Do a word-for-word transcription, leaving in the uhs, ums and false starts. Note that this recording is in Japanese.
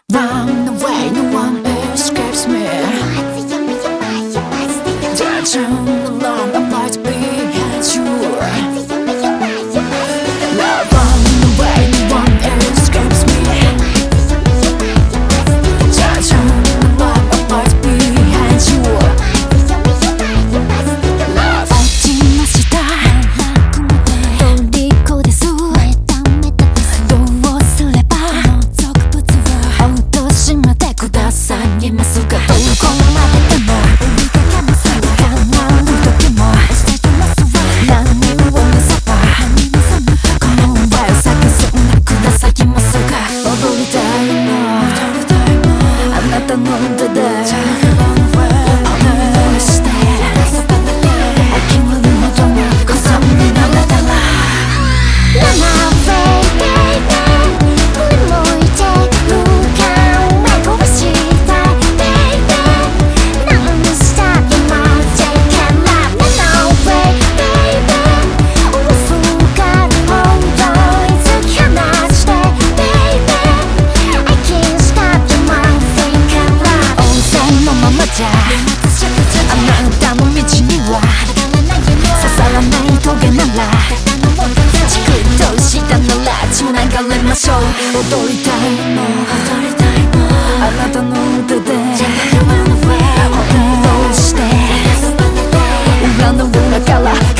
Run away, no one escapes me. Dancing alone, I'm right behind you. Love, run away, no one escapes me. Dancing alone, I'm right behind you. Love 落ちました虜です。どうすれば落としまってくださいますが、どこまででも叶う時も何を見せばこの場を探すんでくださいますが、踊りたいのあなたの手で思いして秋の元の小雨になれたら Run away, baby. 振り向いて向かう目こぼしたい baby. 何したいもできない Run away, baby. オフがるほどに突き放して baby. I can't stop the movingから大勢のままじゃあなたの道には刺さらないトゲならチクッとしたならつながれましょう。踊りたいのあなたの腕で翻弄して裏の裏から